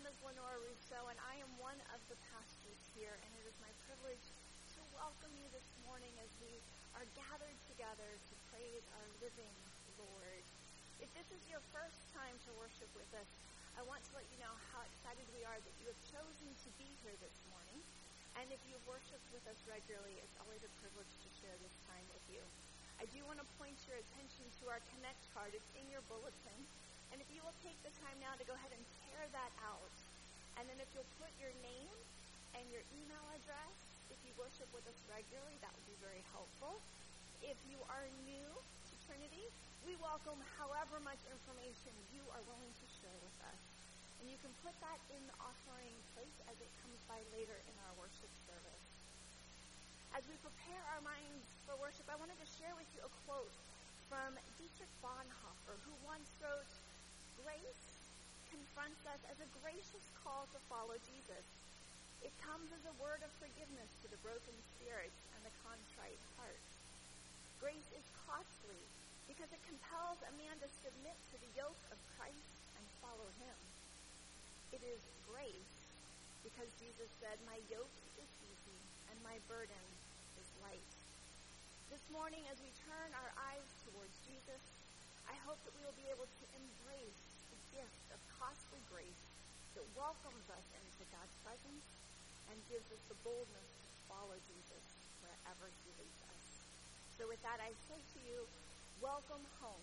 is Lenora Rousseau, and I am one of the pastors here, and it is my privilege to welcome you this morning as we are gathered together to praise our living Lord. If this is your first time to worship with us, I want to let you know how excited we are that you have chosen to be here this morning. And if you've worshiped with us regularly, it's always a privilege to share this time with you. I do want to point your attention to our Connect card. It's in your bulletin. And if you will take the time now to go ahead and tear that out. And then if you'll put your name and your email address, if you worship with us regularly, that would be very helpful. If you are new to Trinity, we welcome however much information you are willing to share with us. And you can put that in the offering plate as it comes by later in our worship service. As we prepare our minds for worship, I wanted to share with you a quote from Dietrich Bonhoeffer, who once wrote, "Grace confronts us as a gracious call to follow Jesus. It comes as a word of forgiveness to the broken spirit and the contrite heart. Grace is costly because it compels a man to submit to the yoke of Christ and follow him. It is grace because Jesus said, 'My yoke is easy and my burden is light.'" This morning, as we turn our eyes towards Jesus, I hope that we will be able to embrace the gift of costly grace that welcomes us into God's presence and gives us the boldness to follow Jesus wherever he leads us. So with that, I say to you, welcome home.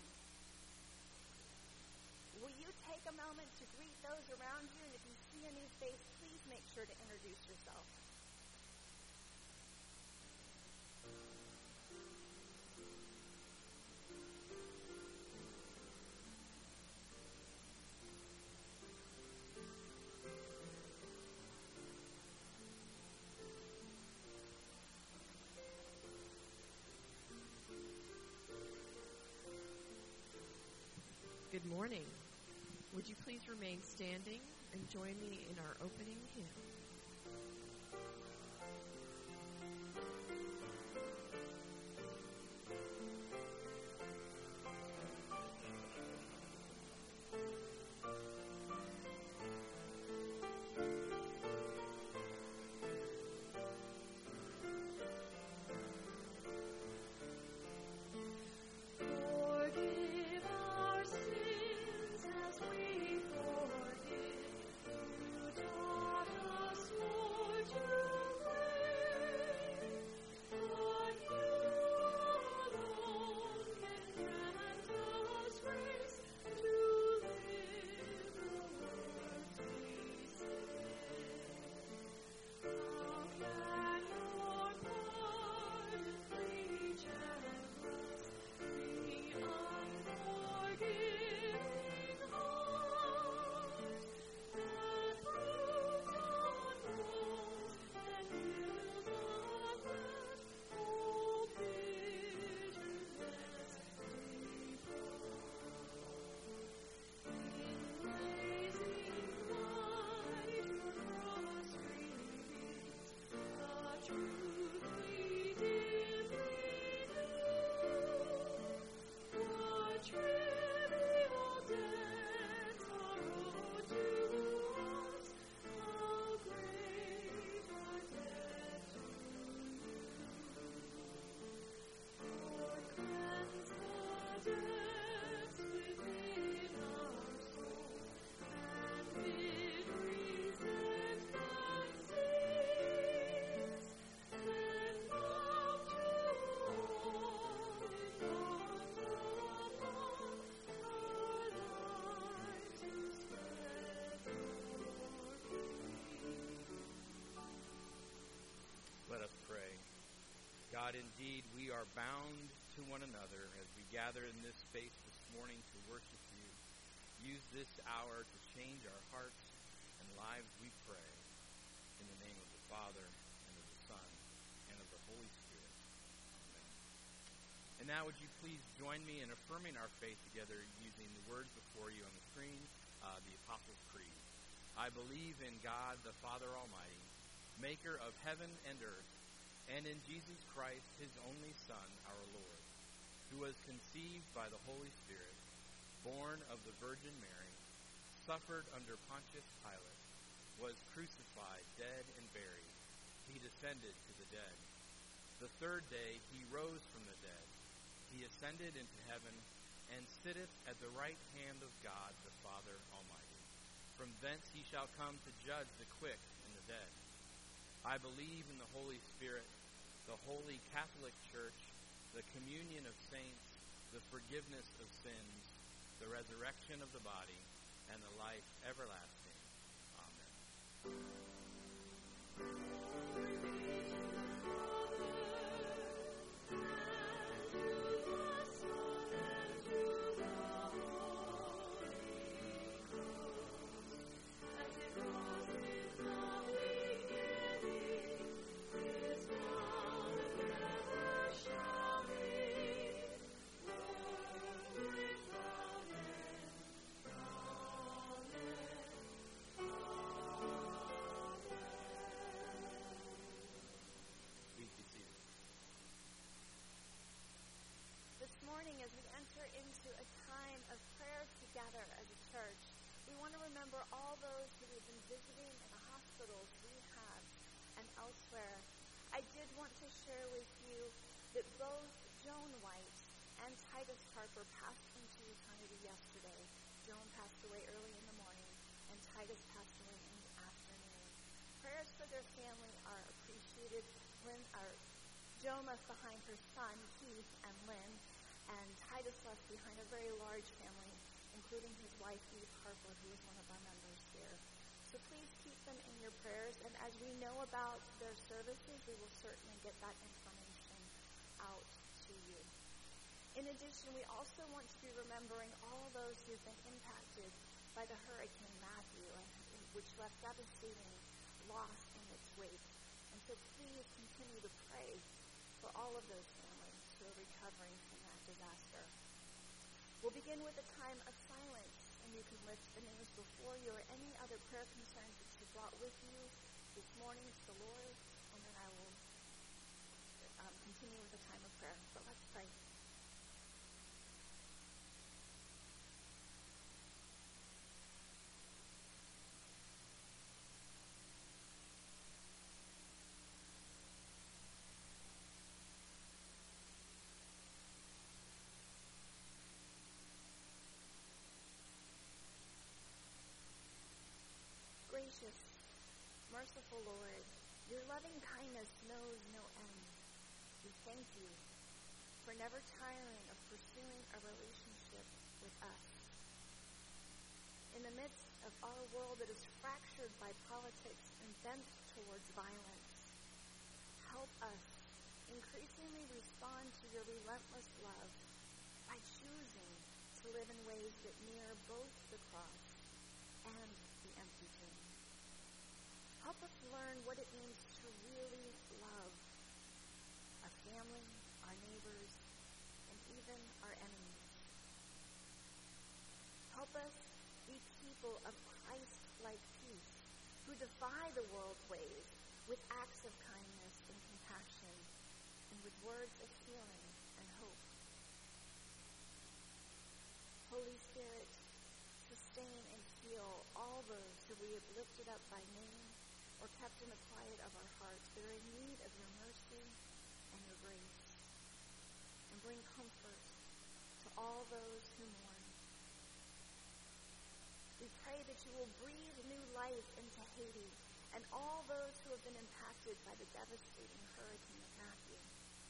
Will you take a moment to greet those around you? And if you see a new face, please make sure to introduce yourself. Good morning. Would you please remain standing and join me in our opening hymn? God, indeed, we are bound to one another as we gather in this space this morning to worship you. Use this hour to change our hearts and lives, we pray, in the name of the Father, and of the Son, and of the Holy Spirit. Amen. And now would you please join me in affirming our faith together using the words before you on the screen, the Apostles' Creed. I believe in God, the Father Almighty, maker of heaven and earth, and in Jesus Christ, his only Son, our Lord, who was conceived by the Holy Spirit, born of the Virgin Mary, suffered under Pontius Pilate, was crucified, dead, and buried. He descended to the dead. The third day he rose from the dead. He ascended into heaven and sitteth at the right hand of God the Father Almighty. From thence he shall come to judge the quick and the dead. I believe in the Holy Spirit, the holy Catholic Church, the communion of saints, the forgiveness of sins, the resurrection of the body, and the life everlasting. Amen. Remember all those who have been visiting in the hospitals, rehab, and elsewhere. I did want to share with you that both Joan White and Titus Harper passed into eternity yesterday. Joan passed away early in the morning, and Titus passed away in the afternoon. Prayers for their family are appreciated. Joan left behind her son, Keith, and Lynn, and Titus left behind a very large family, including his wife, Eve Harper, who is one of our members here. So please keep them in your prayers, and as we know about their services, we will certainly get that information out to you. In addition, we also want to be remembering all those who have been impacted by the Hurricane Matthew, which left devastating loss in its wake. And so please continue to pray for all of those families who are recovering from that disaster. We'll begin with a time of silence, and you can lift the names before you or any other prayer concerns that you brought with you this morning to the Lord, and then I will continue with a time of prayer. But let's pray. Gracious, merciful Lord, your loving kindness knows no end. We thank you for never tiring of pursuing a relationship with us. In the midst of our world that is fractured by politics and bent towards violence, help us increasingly respond to your relentless love by choosing to live in ways that mirror both the cross and the empty tomb. Help us learn what it means to really love our family, our neighbors, and even our enemies. Help us be people of Christ-like peace who defy the world's ways with acts of kindness and compassion and with words of healing and hope. Holy Spirit, sustain and heal all those who we have lifted up by name or kept in the quiet of our hearts that are in need of your mercy and your grace. And bring comfort to all those who mourn. We pray that you will breathe new life into Haiti and all those who have been impacted by the devastating Hurricane Matthew.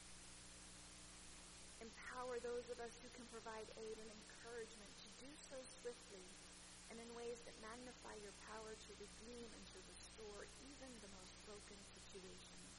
Empower those of us who can provide aid and encouragement to do so swiftly and in ways that magnify your power to redeem and to restore even the most broken situations.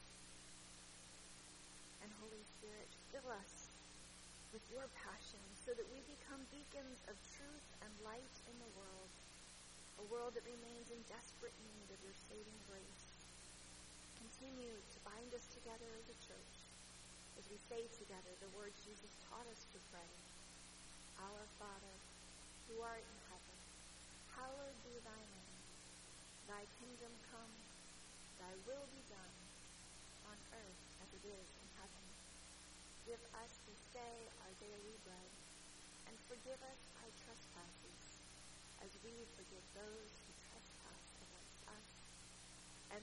And Holy Spirit, fill us with your passion so that we become beacons of truth and light in the world, a world that remains in desperate need of your saving grace. Continue to bind us together as a church as we say together the words Jesus taught us to pray. Our Father, who art in heaven, hallowed be thy name. Thy kingdom come, thy will be done, on earth as it is in heaven. Give us this day our daily bread, and forgive us our trespasses, as we forgive those who trespass against us.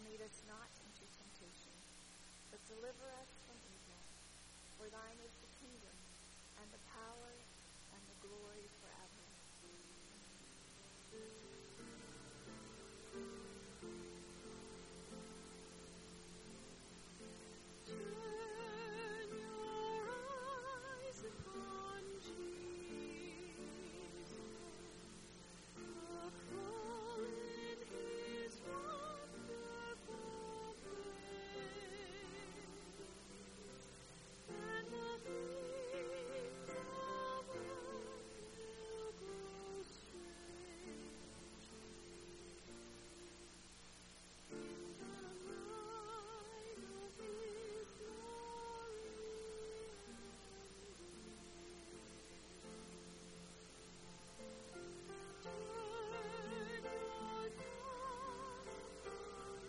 lead us not into temptation, but deliver us from evil. For thine is the kingdom, and the power, and the glory forever. Turn your eyes upon Jesus, the full in his wonderful grace, and the things of earth will grow strange in the light of his glory and grace. Turn your thoughts upon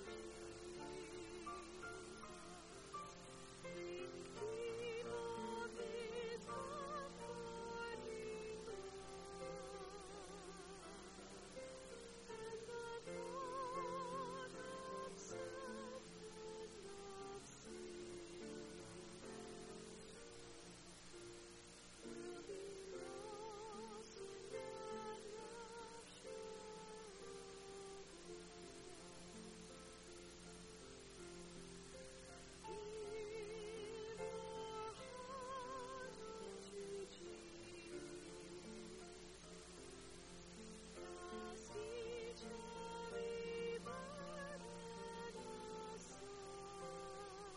Jesus. Think deep of his comforting love, and the thought of self and of sin will be lost in that rapture of grace. Give your heart unto Jesus. Cast each heavy burden aside,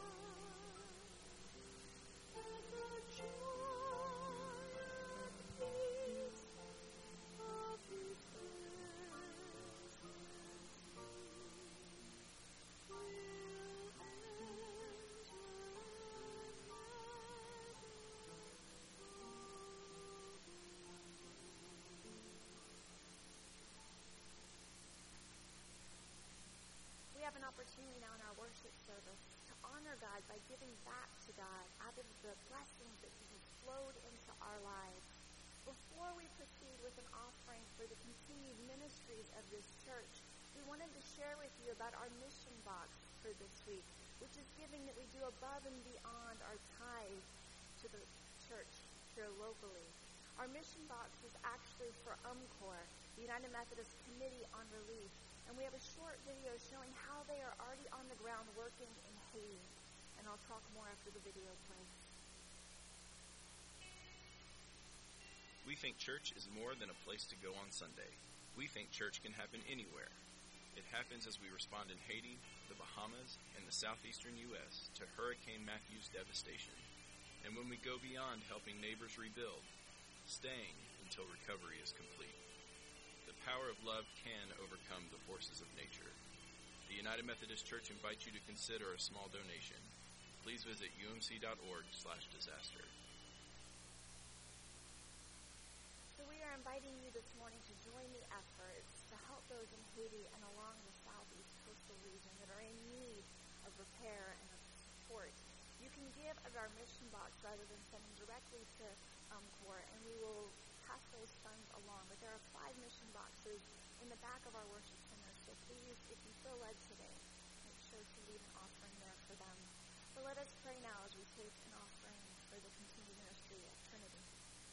and the joy and peace of his presence will We have an opportunity now in our worship service to honor God by giving back to God out of the blessings that He has flowed into our lives. Before we proceed with an offering for the continued ministries of this church, we wanted to share with you about our mission box for this week, which is giving that we do above and beyond our tithe to the church here locally. Our mission box is actually for UMCOR, the United Methodist Committee on Relief, and we have a short video showing how they are already on the ground working in Haiti. And I'll talk more after the video plays. We think church is more than a place to go on Sunday. We think church can happen anywhere. It happens as we respond in Haiti, the Bahamas, and the southeastern U.S. to Hurricane Matthew's devastation. And when we go beyond helping neighbors rebuild, staying until recovery is complete. The power of love can overcome the forces of nature. The United Methodist Church invites you to consider a small donation. Please visit umc.org/disaster. So we are inviting you this morning to join the efforts to help those in Haiti and along the southeast coastal region that are in need of repair and of support. You can give of our mission box rather than sending directly to UMCOR, and we will pass those funds along. But there are 5 mission boxes in the back of our worship center, so please, if you feel led today, make sure to leave an offering there for them. But let us pray now as we take an offering for the continued ministry at Trinity.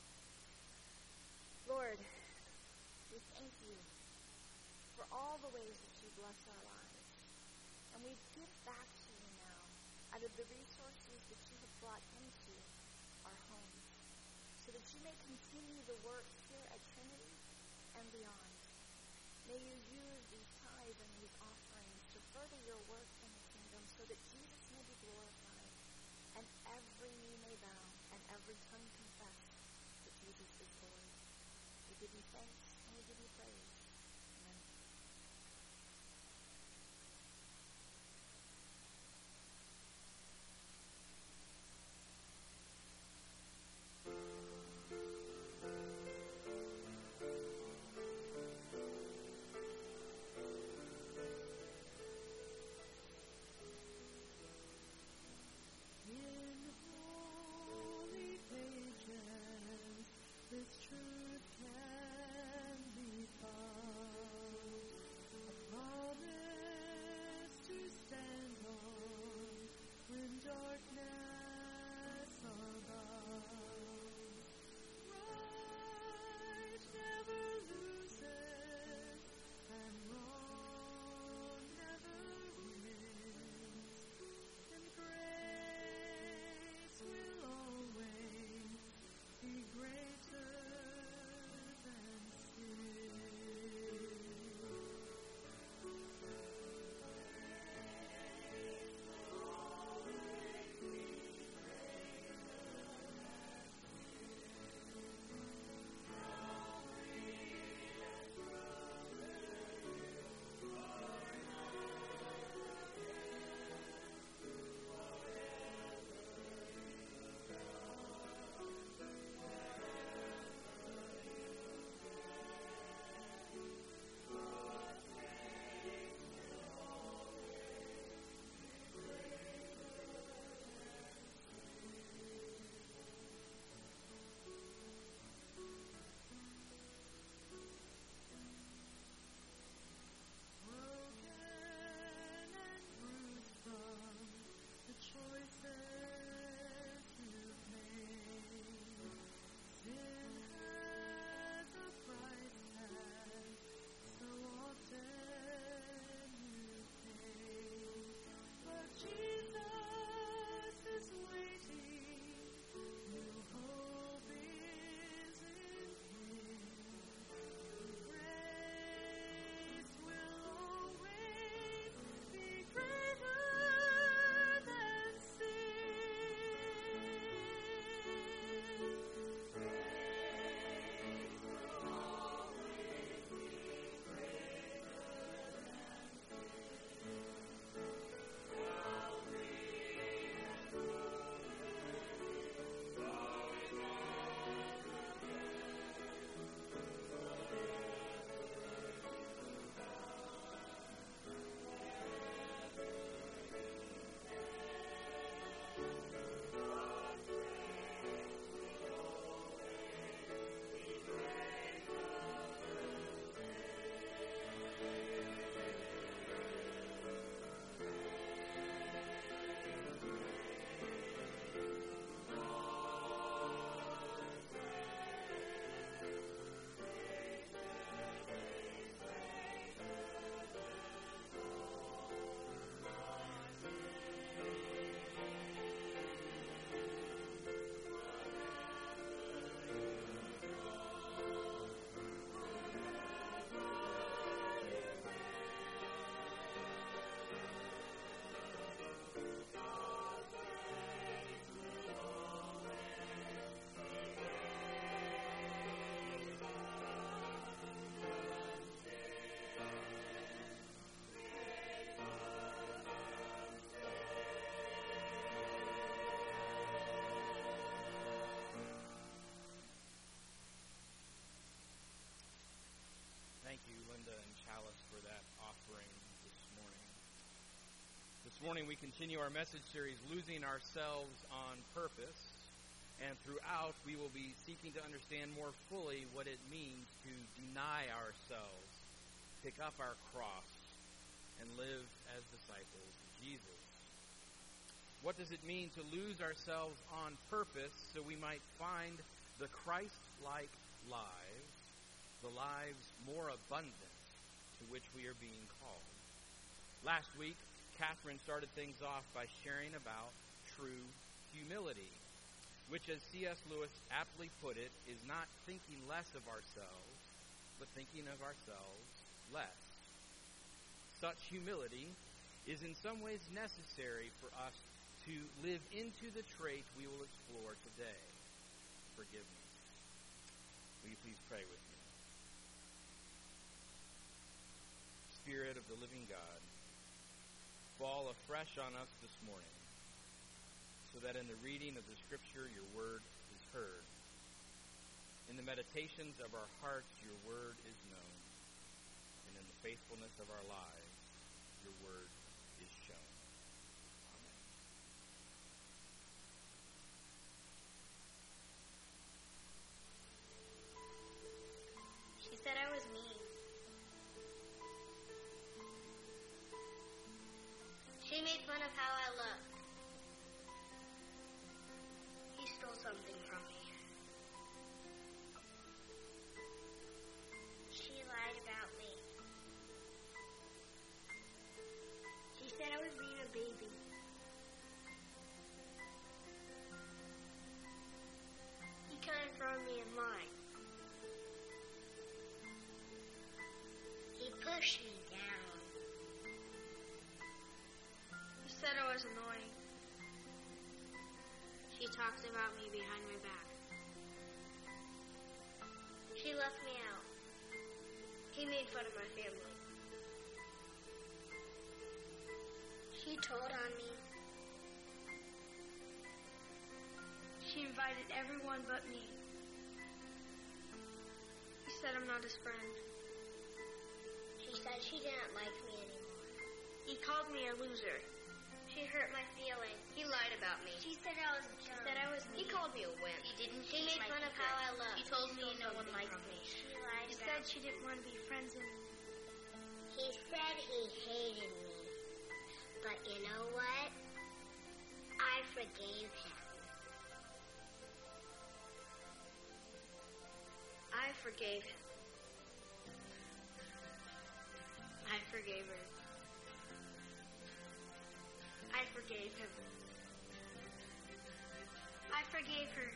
Lord, we thank you for all the ways that you bless our lives. And we give back to you now out of the resources that you have brought into our homes, so that you may continue the work here at Trinity and beyond. May you use these tithes and these offerings to further your work in the kingdom, so that Jesus may be glorified, and every knee may bow, and every tongue confess that Jesus is Lord. We give you thanks and we give you praise. Amen. In holy pages, this truth can be found. This morning we continue our message series, Losing Ourselves on Purpose. And throughout, we will be seeking to understand more fully what it means to deny ourselves, pick up our cross, and live as disciples of Jesus. What does it mean to lose ourselves on purpose so we might find the Christ-like lives, the lives more abundant to which we are being called? Last week, Catherine started things off by sharing about true humility, which, as C.S. Lewis aptly put it, is not thinking less of ourselves, but thinking of ourselves less. Such humility is in some ways necessary for us to live into the trait we will explore today, forgiveness. Will you please pray with me? Spirit of the living God, fall afresh on us this morning, so that in the reading of the Scripture, your word is heard. In the meditations of our hearts, your word is known. And in the faithfulness of our lives, your word is shown. Amen. She said I was mean. She made fun of how I looked. He stole something from me. She lied about me. She said I was being a baby. He couldn't throw me in line. He pushed me down. He said I was annoying. She talked about me behind my back. She left me out. He made fun of my family. She told on me. She invited everyone but me. He said I'm not his friend. She said she didn't like me anymore. He called me a loser. She hurt my feelings. He lied about me. She said I was dumb. She said I was mean. He called me a wimp. He didn't. She made fun of how I looked. He told me no one liked me. She lied. She said she didn't want to be friends anymore. He said he hated me. But you know what? I forgave him. I forgave him. I forgave her. I forgave him. I forgave her.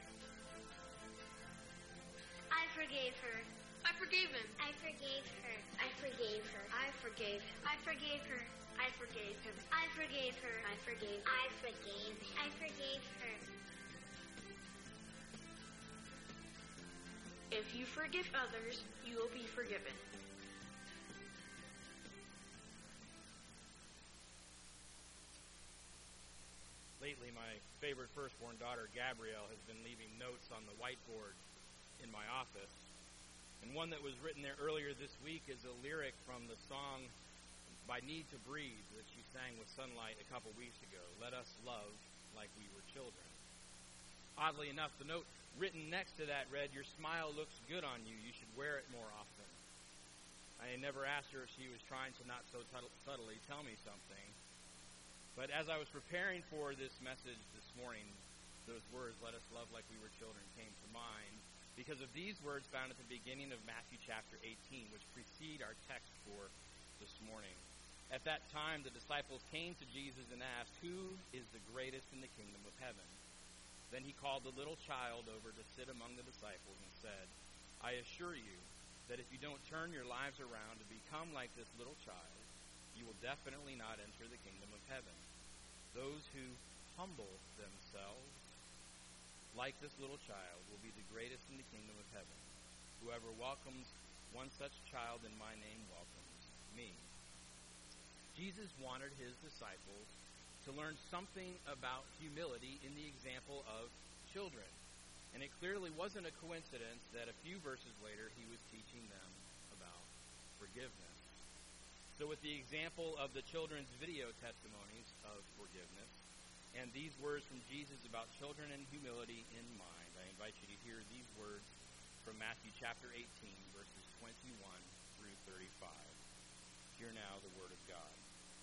I forgave her. I forgave him. I forgave her. I forgave her. I forgave him. I forgave her. I forgave him. I forgave her. I forgave him. I forgave him. I forgave her. If you forgive others, you will be forgiven. Lately, my favorite firstborn daughter, Gabrielle, has been leaving notes on the whiteboard in my office. And one that was written there earlier this week is a lyric from the song By Need to Breathe that she sang with Sunlight a couple weeks ago. Let us love like we were children. Oddly enough, the note written next to that read, your smile looks good on you. You should wear it more often. I never asked her if she was trying to not so subtly tell me something. But as I was preparing for this message this morning, those words, let us love like we were children, came to mind because of these words found at the beginning of Matthew chapter 18, which precede our text for this morning. At that time, the disciples came to Jesus and asked, who is the greatest in the kingdom of heaven? Then he called the little child over to sit among the disciples and said, I assure you that if you don't turn your lives around to become like this little child, you will definitely not enter the kingdom of heaven. Those who humble themselves, like this little child, will be the greatest in the kingdom of heaven. Whoever welcomes one such child in my name welcomes me. Jesus wanted his disciples to learn something about humility in the example of children. And it clearly wasn't a coincidence that a few verses later he was teaching them about forgiveness. So with the example of the children's video testimonies of forgiveness, and these words from Jesus about children and humility in mind, I invite you to hear these words from Matthew chapter 18, verses 21 through 35. Hear now the word of God.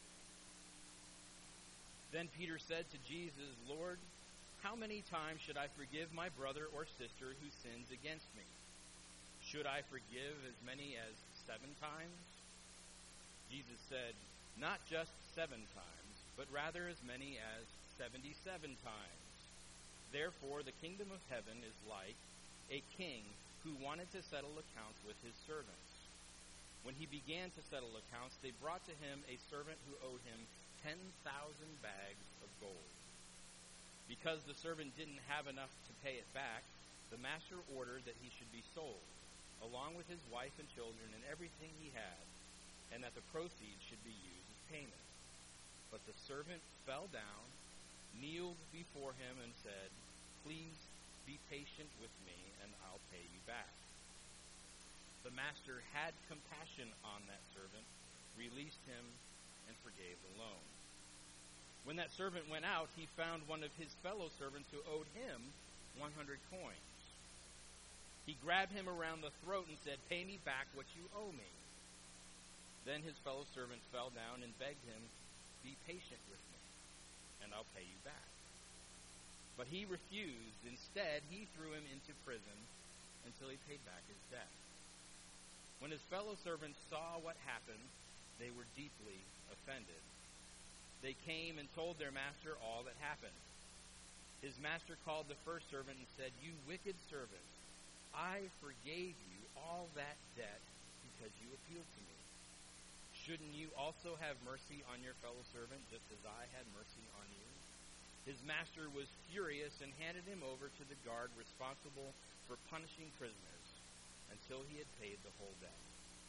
Then Peter said to Jesus, Lord, how many times should I forgive my brother or sister who sins against me? Should I forgive as many as 7 times? Jesus said, not just 7 times, but rather as many as 77 times. Therefore, the kingdom of heaven is like a king who wanted to settle accounts with his servants. When he began to settle accounts, they brought to him a servant who owed him 10,000 bags of gold. Because the servant didn't have enough to pay it back, the master ordered that he should be sold, along with his wife and children and everything he had, and that the proceeds should be used as payment. But the servant fell down, kneeled before him, and said, Please be patient with me, and I'll pay you back. The master had compassion on that servant, released him, and forgave the loan. When that servant went out, he found one of his fellow servants who owed him 100 coins. He grabbed him around the throat and said, Pay me back what you owe me. Then his fellow servant fell down and begged him, Be patient with me, and I'll pay you back. But he refused. Instead, he threw him into prison until he paid back his debt. When his fellow servants saw what happened, they were deeply offended. They came and told their master all that happened. His master called the first servant and said, You wicked servant, I forgave you all that debt because you appealed to me. Shouldn't you also have mercy on your fellow servant, just as I had mercy on you? His master was furious and handed him over to the guard responsible for punishing prisoners until he had paid the whole debt.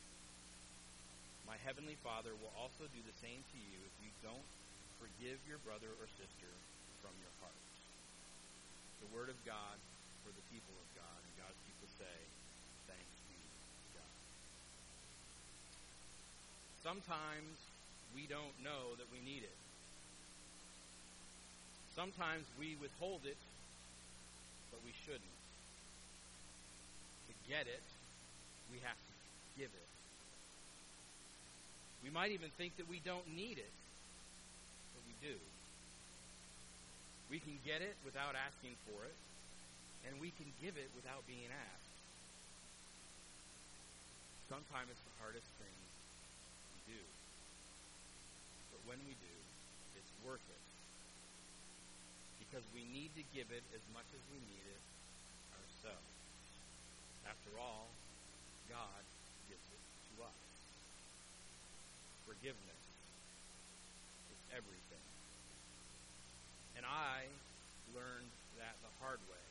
My heavenly Father will also do the same to you if you don't forgive your brother or sister from your heart. The word of God for the people of God, and God's people say, Thanks be to God. Sometimes we don't know that we need it. Sometimes we withhold it, but we shouldn't. To get it, we have to give it. We might even think that we don't need it, but we do. We can get it without asking for it, and we can give it without being asked. Sometimes it's the hardest thing we do. But when we do, it's worth it. Because we need to give it as much as we need it ourselves. After all, God gives it to us. Forgiveness is everything. And I learned that the hard way.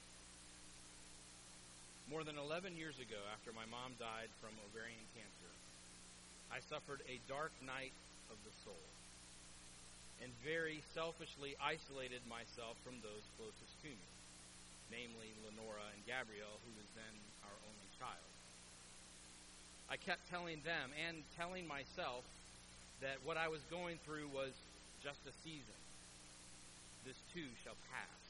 More than 11 years ago, after my mom died from ovarian cancer, I suffered a dark night of the soul and very selfishly isolated myself from those closest to me, namely Lenora and Gabrielle, who was then our only child. I kept telling them and telling myself that what I was going through was just a season. This too shall pass.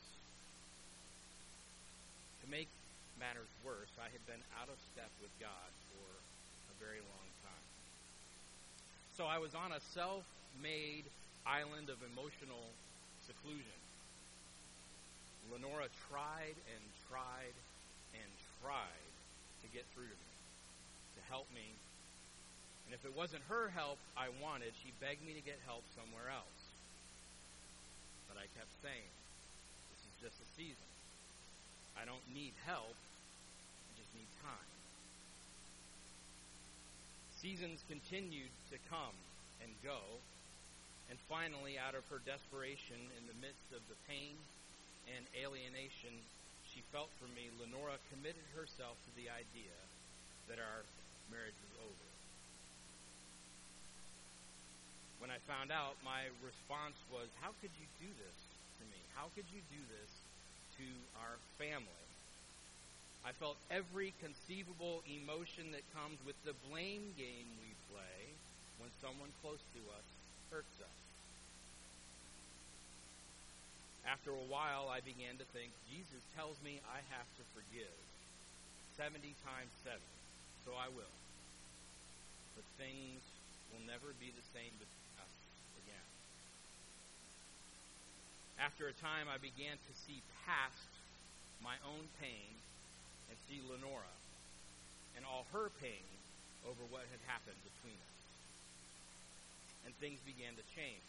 To make matters worse, I had been out of step with God for a very long time. So I was on a self-made island of emotional seclusion. Lenora tried and tried and tried to get through to me, to help me. And if it wasn't her help I wanted, she begged me to get help somewhere else. But I kept saying, this is just a season. I don't need help, I just need time. Seasons continued to come and go, and finally, out of her desperation in the midst of the pain and alienation she felt for me, Lenora committed herself to the idea that our marriage was over. When I found out, my response was, how could you do this to me? How could you do this to our family? I felt every conceivable emotion that comes with the blame game we play when someone close to us hurts us. After a while, I began to think, Jesus tells me I have to forgive 70 times 7, so I will. But things will never be the same between us again. After a time, I began to see past my own pain and see Lenora and all her pain over what had happened between us. And things began to change.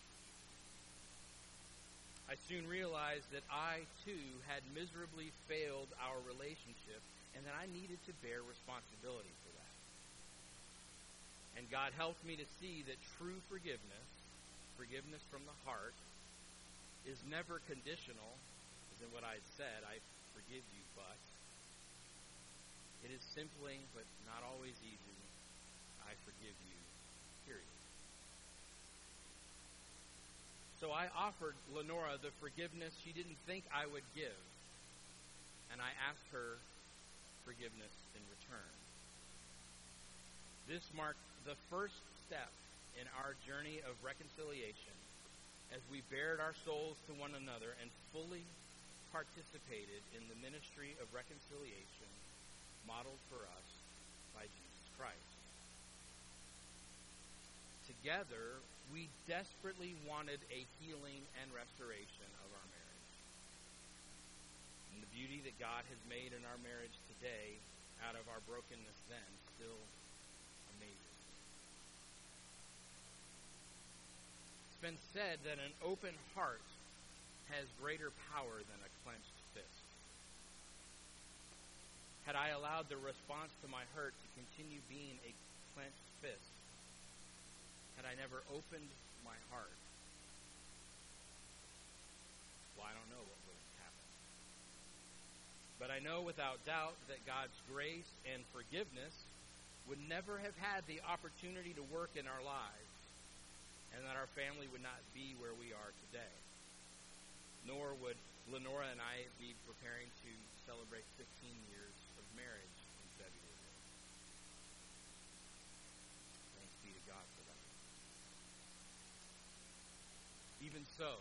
I soon realized that I, too, had miserably failed our relationship and that I needed to bear responsibility for that. And God helped me to see that true forgiveness, forgiveness from the heart, is never conditional, as in what I said, I forgive you, but. It is simply, but not always easy, I forgive you, period. So I offered Lenora the forgiveness she didn't think I would give, and I asked her forgiveness in return. This marked the first step in our journey of reconciliation as we bared our souls to one another and fully participated in the ministry of reconciliation modeled for us by Jesus Christ. Together, we desperately wanted a healing and restoration of our marriage. And the beauty that God has made in our marriage today out of our brokenness then still amazes me. It's been said that an open heart has greater power than a clenched fist. Had I allowed the response to my hurt to continue being a clenched fist, had I never opened my heart, well, I don't know what would have happened. But I know without doubt that God's grace and forgiveness would never have had the opportunity to work in our lives, and that our family would not be where we are today. Nor would Lenora and I be preparing to celebrate 15 years of marriage in February. Thanks be to God for that. Even so,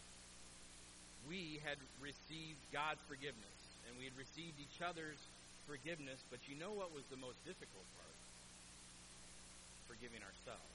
we had received God's forgiveness, and we had received each other's forgiveness, but you know what was the most difficult part? Forgiving ourselves.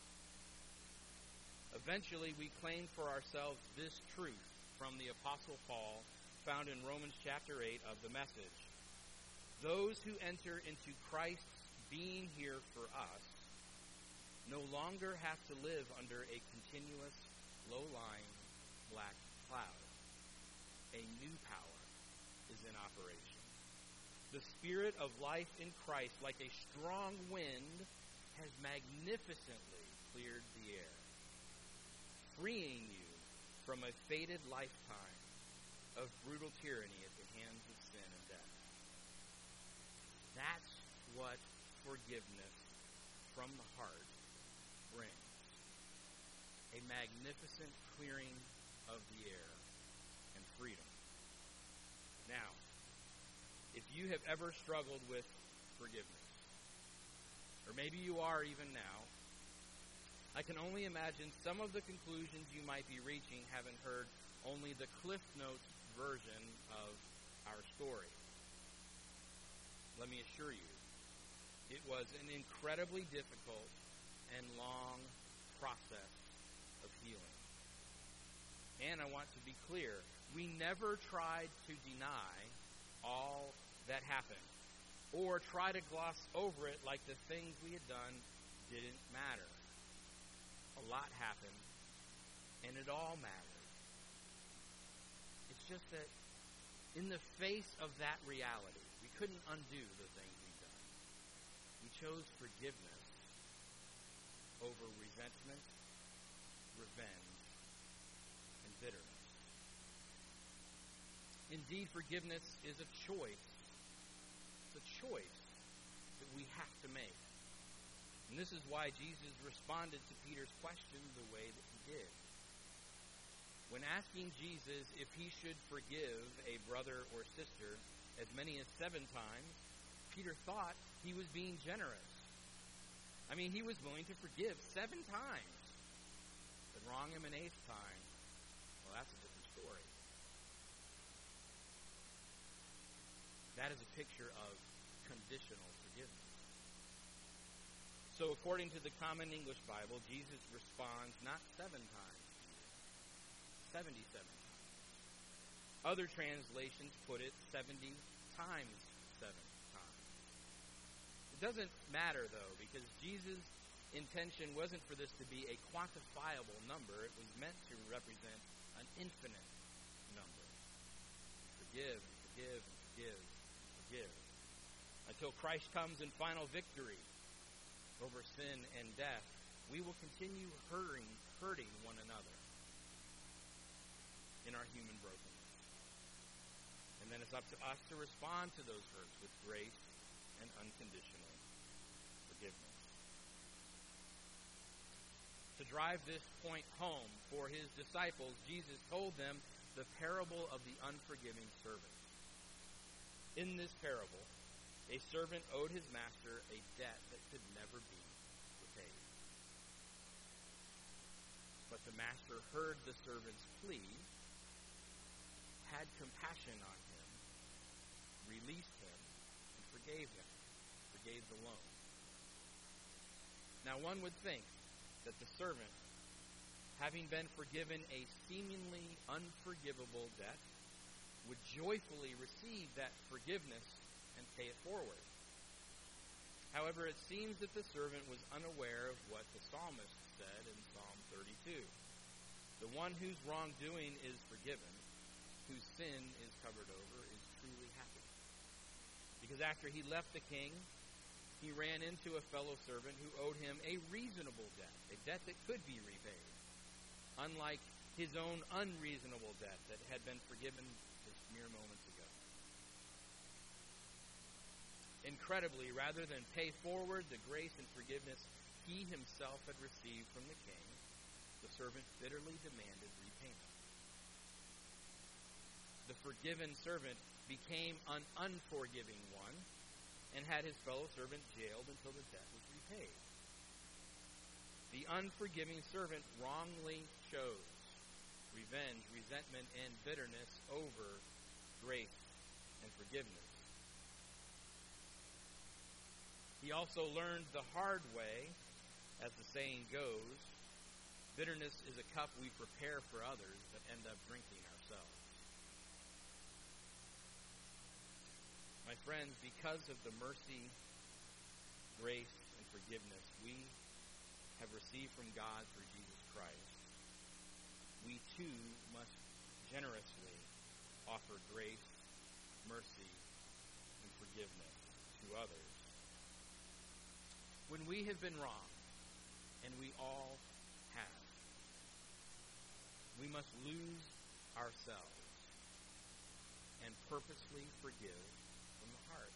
Eventually, we claimed for ourselves this truth from the Apostle Paul, found in Romans chapter 8 of the Message. Those who enter into Christ's being here for us no longer have to live under a continuous, low-lying black cloud. A new power is in operation. The Spirit of life in Christ, like a strong wind, has magnificently cleared the air, freeing you from a fated lifetime of brutal tyranny at the hands of sin and death. That's what forgiveness from the heart brings. A magnificent clearing of the air and freedom. Now, if you have ever struggled with forgiveness, or maybe you are even now, I can only imagine some of the conclusions you might be reaching having heard only the Cliff Notes version of our story. Let me assure you, it was an incredibly difficult and long process of healing. And I want to be clear, we never tried to deny all that happened or try to gloss over it like the things we had done didn't matter. A lot happened, and it all mattered. It's just that in the face of that reality, we couldn't undo the things we'd done. We chose forgiveness over resentment, revenge, and bitterness. Indeed, forgiveness is a choice. It's a choice that we have to make. And this is why Jesus responded to Peter's question the way that he did. When asking Jesus if he should forgive a brother or sister as many as 7 times, Peter thought he was being generous. I mean, he was willing to forgive 7 times. But wrong him an 8th time, well, that's a different story. That is a picture of conditional forgiveness. So according to the Common English Bible, Jesus responds not 7 times, 77 times. Other translations put it 70 times 7 times. It doesn't matter, though, because Jesus' intention wasn't for this to be a quantifiable number. It was meant to represent an infinite number. Forgive, and forgive, and forgive, and forgive. Until Christ comes in final victory over sin and death, we will continue hurting one another in our human brokenness. And then it's up to us to respond to those hurts with grace and unconditional forgiveness. To drive this point home for his disciples, Jesus told them the parable of the unforgiving servant. In this parable, a servant owed his master a debt that could never be repaid. But the master heard the servant's plea, had compassion on him, released him, and forgave the loan. Now one would think that the servant, having been forgiven a seemingly unforgivable debt, would joyfully receive that forgiveness and pay it forward. However, it seems that the servant was unaware of what the psalmist said in Psalm 32. The one whose wrongdoing is forgiven, whose sin is covered over, is truly happy. Because after he left the king, he ran into a fellow servant who owed him a reasonable debt, a debt that could be repaid, unlike his own unreasonable debt that had been forgiven just mere moments ago. Incredibly, rather than pay forward the grace and forgiveness he himself had received from the king, the servant bitterly demanded repayment. The forgiven servant became an unforgiving one and had his fellow servant jailed until the debt was repaid. The unforgiving servant wrongly chose revenge, resentment, and bitterness over grace and forgiveness. He also learned the hard way, as the saying goes, bitterness is a cup we prepare for others but end up drinking ourselves. My friends, because of the mercy, grace, and forgiveness we have received from God through Jesus Christ, we too must generously offer grace, mercy, and forgiveness to others. When we have been wronged, and we all have, we must lose ourselves and purposely forgive from the heart.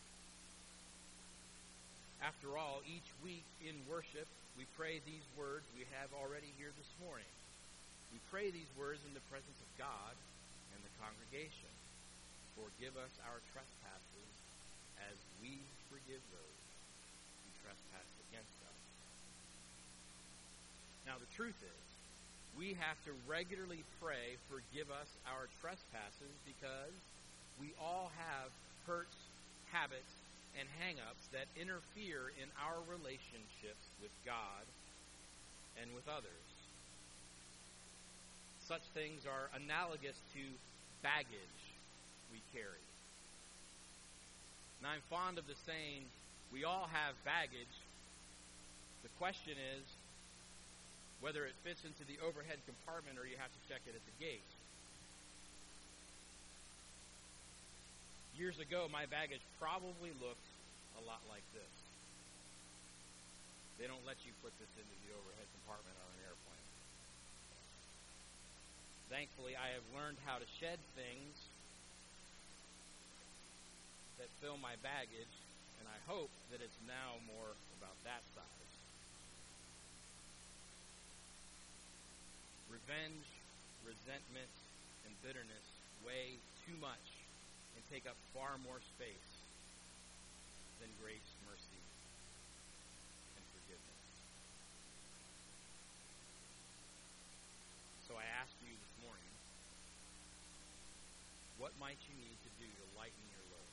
After all, each week in worship, we pray these words we have already here this morning. We pray these words in the presence of God and the congregation. Forgive us our trespasses as we forgive those who trespass against us. Now, the truth is, we have to regularly pray, forgive us our trespasses, because we all have hurts, habits, and hang-ups that interfere in our relationships with God and with others. Such things are analogous to baggage we carry. And I'm fond of the saying, we all have baggage. The question is whether it fits into the overhead compartment or you have to check it at the gate. Years ago, my baggage probably looked a lot like this. They don't let you put this into the overhead compartment on an airplane. Thankfully, I have learned how to shed things that fill my baggage, and I hope that it's now more about that size. Revenge, resentment, and bitterness weigh too much and take up far more space than grace, mercy, and forgiveness. what might you need to do to lighten your load?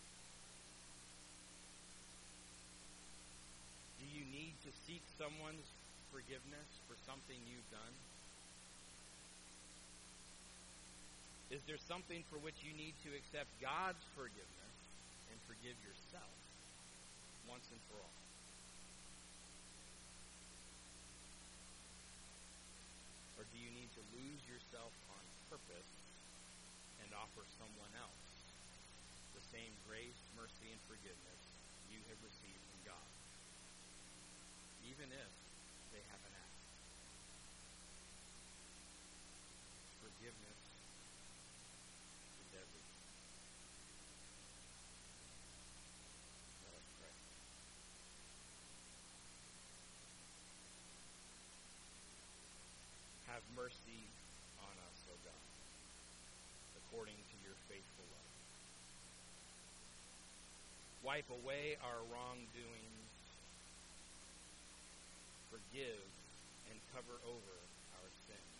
Do you need to seek someone's forgiveness for something you've done? Is there something for which you need to accept God's forgiveness and forgive yourself once and for all? Or do you need to lose yourself on purpose and offer someone else the same grace, mercy, and forgiveness you have received from God, even if they haven't asked? Forgiveness is everything. Let us pray. Have mercy on us, O God, according to your faithful love. Wipe away our wrongdoings. Forgive and cover over our sins.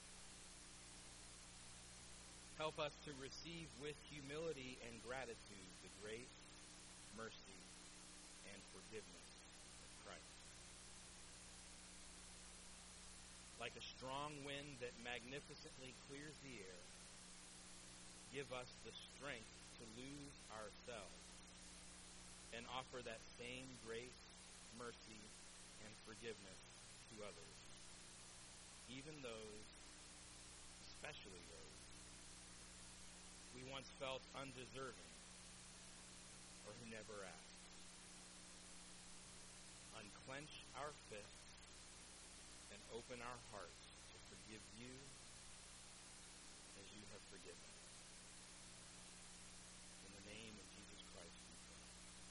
Help us to receive with humility and gratitude the grace, mercy, and forgiveness of Christ. Like a strong wind that magnificently clears the air, give us the strength to lose ourselves and offer that same grace, mercy, and forgiveness to others, even those, especially those, we once felt undeserving or who never asked. Unclench our fists and open our hearts to forgive you as you have forgiven. In the name of Jesus Christ we pray.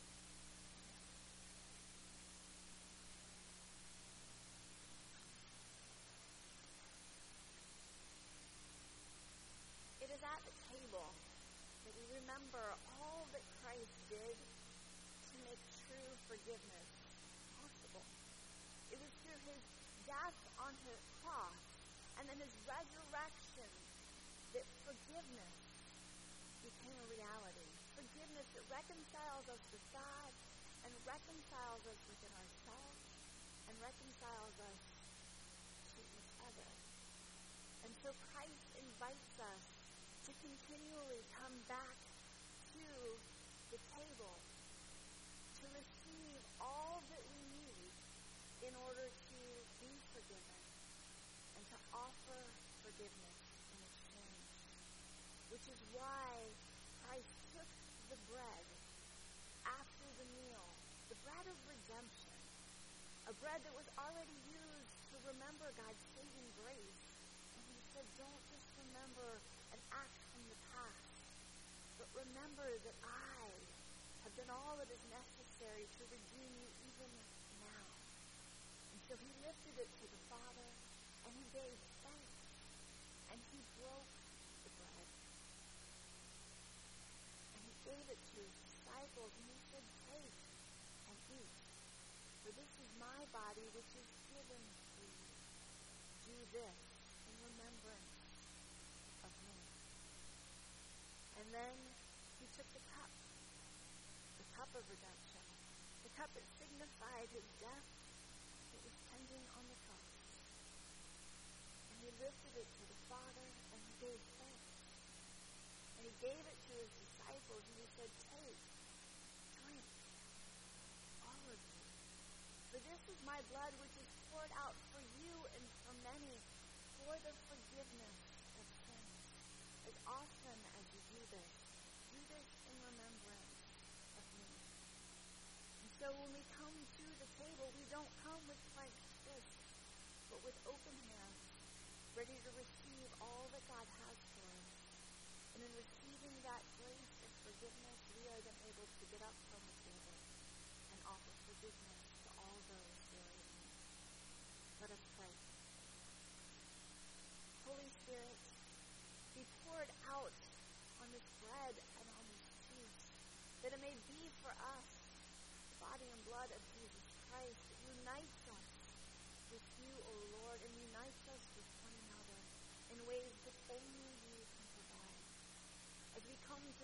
It is at the table that we remember all that Christ did to make true forgiveness possible. It was through his death on his cross and then his resurrection that forgiveness became a reality. Forgiveness that reconciles us with God and reconciles us within ourselves and reconciles us to each other. And so Christ invites us to continually come back to the table to receive all that we need in order to be forgiven and to offer forgiveness in exchange. Which is why Christ took the bread after the meal, the bread of redemption, a bread that was already used to remember God's saving grace. And he said, don't just remember an act from the past, but remember that I have done all that is necessary to redeem you even now. And so he lifted it to the Father, and he gave thanks, and he broke the bread. And he gave it to his disciples, and he said, take and eat, for this is my body which is given for you. Do this in remembrance of me. And then he took the cup of redemption, the cup that signified his death that was pending on the cross. And he lifted it to the Father, and he gave thanks. And he gave it to his disciples, and he said, take, drink, all of you. For this is my blood which is poured out for you and for many for the forgiveness of sins. As often as you do this in remembrance of me. And so when we come to the table, we don't come with clenched fists, but with open hands, ready to receive all that God has for us. And in receiving that grace and forgiveness, we are then able to get up from the table and offer forgiveness to all those who are in need. Let us pray. Holy Spirit, be poured out on this bread and on this juice, that it may be for us the body and blood of Jesus Christ that unites us with you, O Lord, and unites us with one another in ways that only you can provide.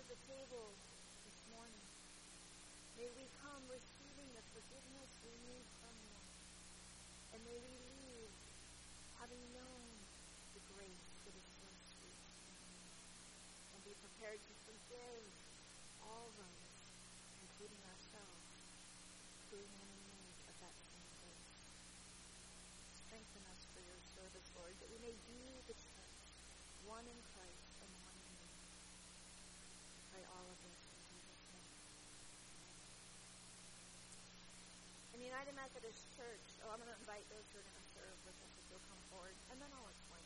the table this morning. May we come receiving the forgiveness we need from you. And may we leave having known the grace that is so sweet. And be prepared to forgive all those, including ourselves, who are in need of that same grace. Strengthen us for your service, Lord, that we may be the church, one in Christ and one in you. I pray all of this in Jesus' name. In the United Methodist Church, I'm going to invite those who are going to serve with us if you'll come forward, and then I'll explain.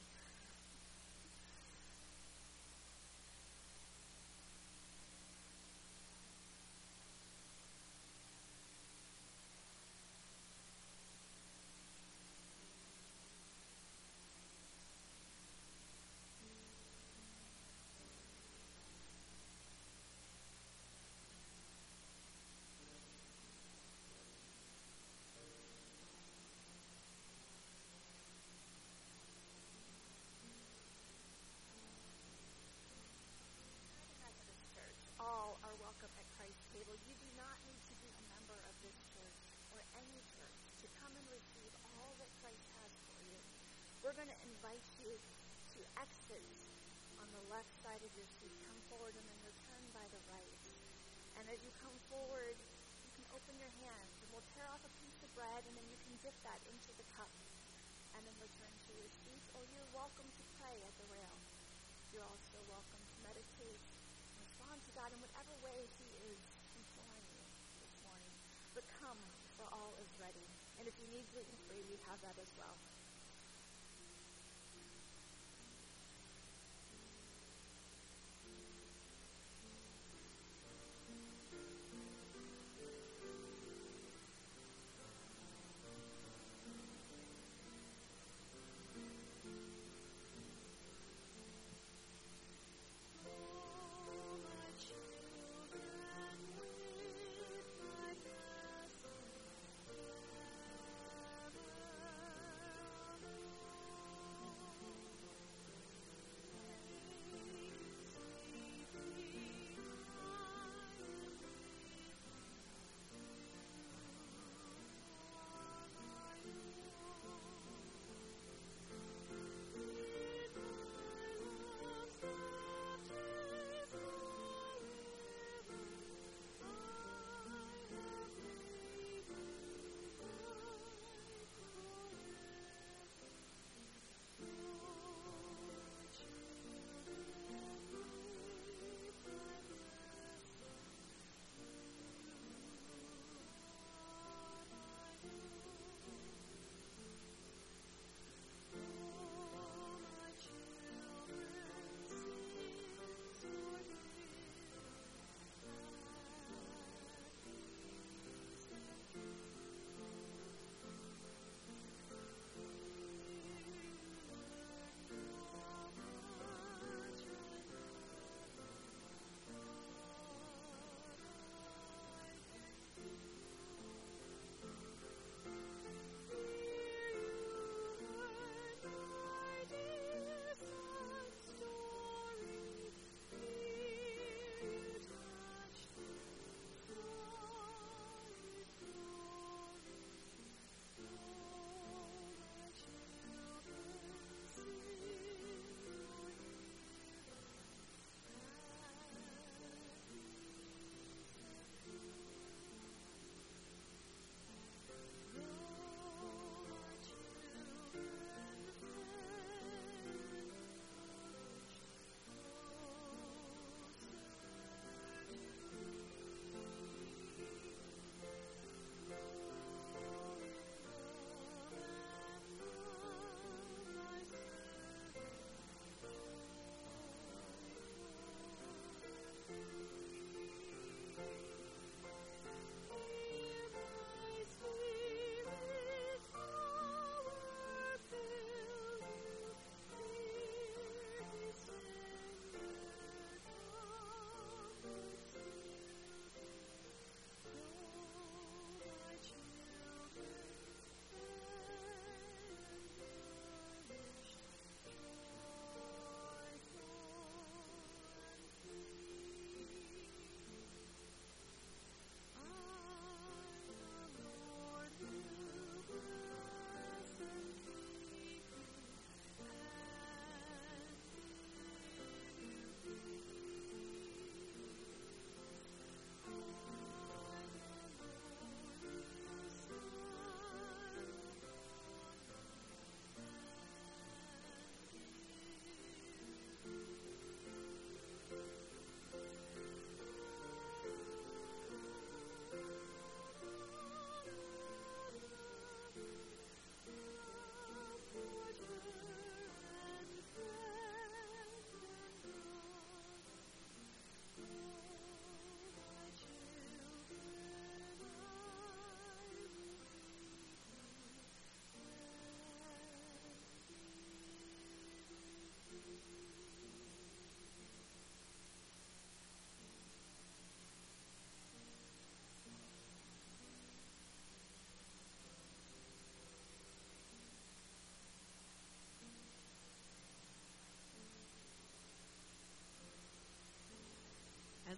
Table. You do not need to be a member of this church or any church to come and receive all that Christ has for you. We're going to invite you to exit on the left side of your seat. Come forward and then return by the right. And as you come forward, you can open your hands and we'll tear off a piece of bread and then you can dip that into the cup and then return to your seat. Or you're welcome to pray at the rail. You're also welcome to meditate and respond to God in whatever way He is imploring you this morning. But come, for all is ready. And if you need gluten-free, we have that as well.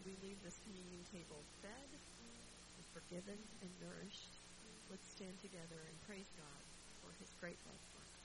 we leave this communion table fed and forgiven and nourished, let's stand together and praise God for his great love for us.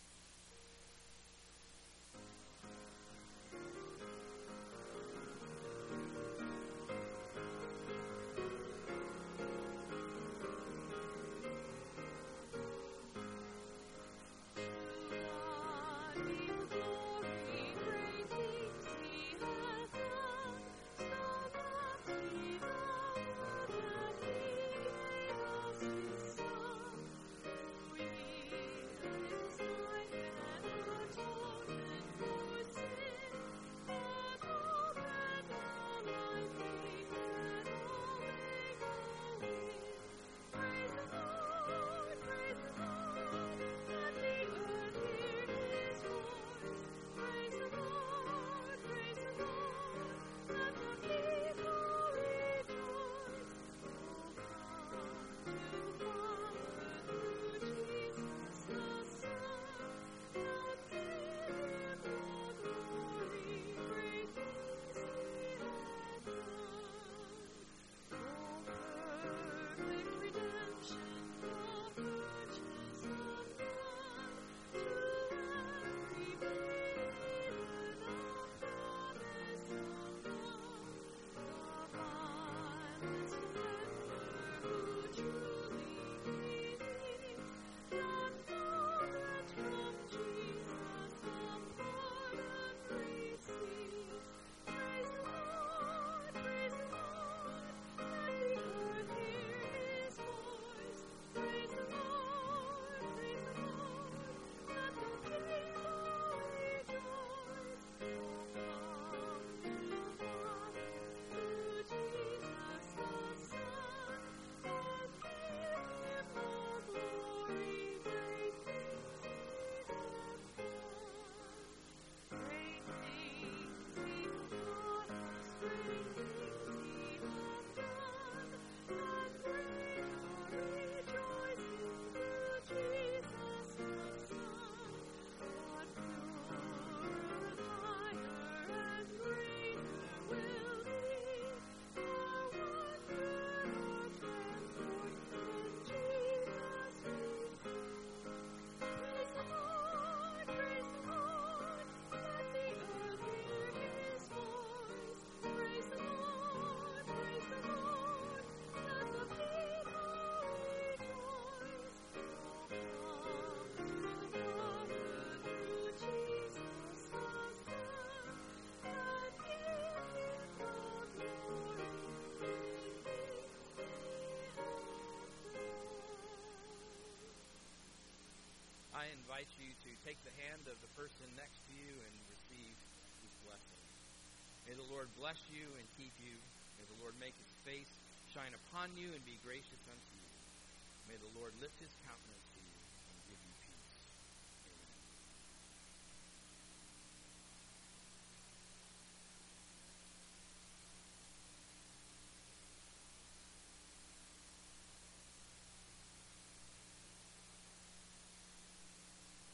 I invite you to take the hand of the person next to you and receive his blessing. May the Lord bless you and keep you. May the Lord make his face shine upon you and be gracious unto you. May the Lord lift his countenance to you